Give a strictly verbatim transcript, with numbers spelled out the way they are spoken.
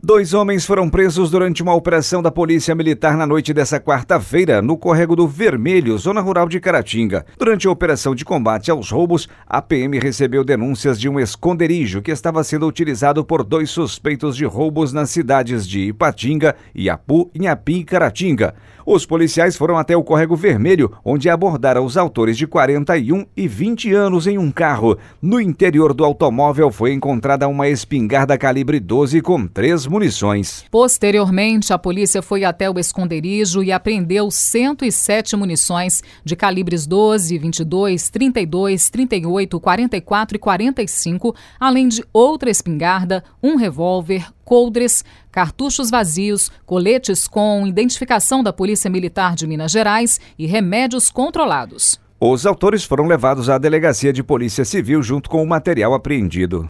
Dois homens foram presos durante uma operação da Polícia Militar na noite dessa quarta-feira, no Córrego do Vermelho, zona rural de Caratinga. Durante a operação de combate aos roubos, a P M recebeu denúncias de um esconderijo que estava sendo utilizado por dois suspeitos de roubos nas cidades de Ipatinga, Iapu, Inhapim e Caratinga. Os policiais foram até o Córrego Vermelho, onde abordaram os autores de quarenta e um e vinte anos em um carro. No interior do automóvel foi encontrada uma espingarda calibre doze com três munições. Posteriormente, a polícia foi até o esconderijo e apreendeu cento e sete munições de calibres doze, vinte e dois, trinta e dois, trinta e oito, quarenta e quatro e quarenta e cinco, além de outra espingarda, um revólver, coldres, cartuchos vazios, coletes com identificação da Polícia Militar de Minas Gerais e remédios controlados. Os autores foram levados à Delegacia de Polícia Civil junto com o material apreendido.